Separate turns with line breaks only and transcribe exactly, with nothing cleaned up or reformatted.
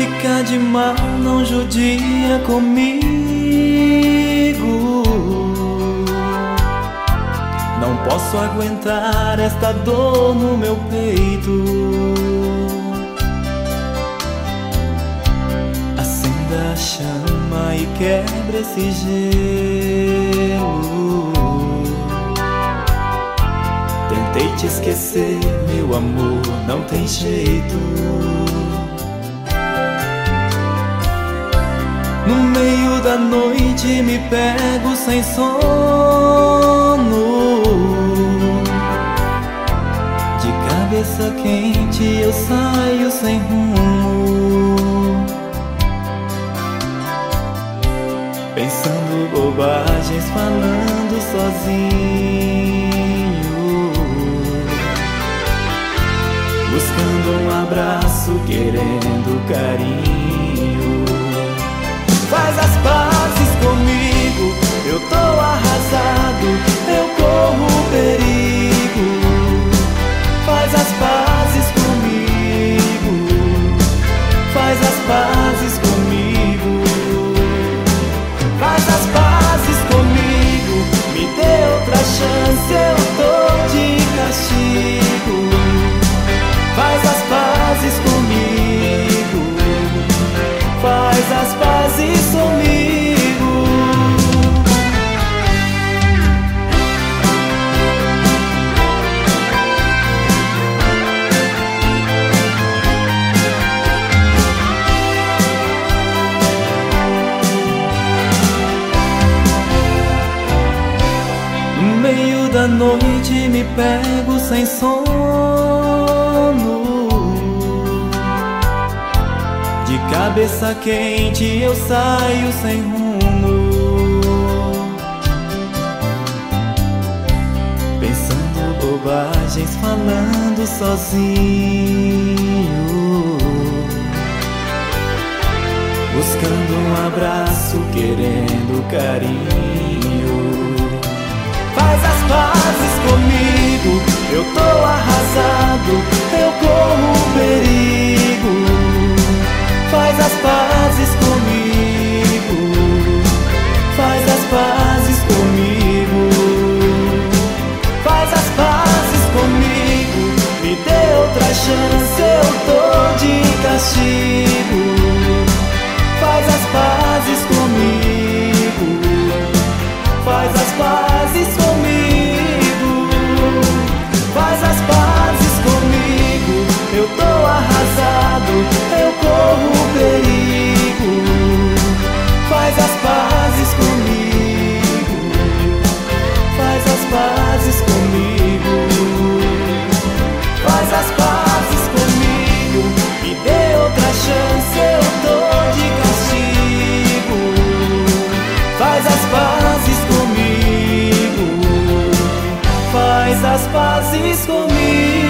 fica de mal, não judia comigo. Não posso aguentar esta dor no meu peito. Acenda a chama e quebra esse gelo. Tentei te esquecer, meu amor, não tem jeito. No meio da noite me pego sem sono. De cabeça quente eu saio sem rumo, pensando bobagens, falando sozinho, buscando um abraço, querendo carinho. Faz as pazes comigo, eu tô arrasado, eu corro perigo. Faz as pazes comigo, faz as pazes comigo. Faz as pazes comigo, me dê outra chance, eu tô de castigo. Faz as pazes comigo, faz as pazes comigo. No meio da noite me pego sem sono. De cabeça quente eu saio sem rumo, pensando bobagens, falando sozinho, buscando um abraço, querendo carinho. Faz as pazes comigo, eu tô arrasado, eu corro perigo. Faz as pazes comigo, faz as pazes comigo. Faz as pazes comigo, me dê outra chance, eu tô de castigo. Faz as pazes comigo, faz as pazes comigo. Faz as pazes comigo, eu tô arrasado, eu corro perigo. Faz as pazes comigo, faz as pazes comigo. Faz as pazes comigo, me dê outra chance, eu tô de castigo. Faz as pazes comigo, faz as pazes comigo.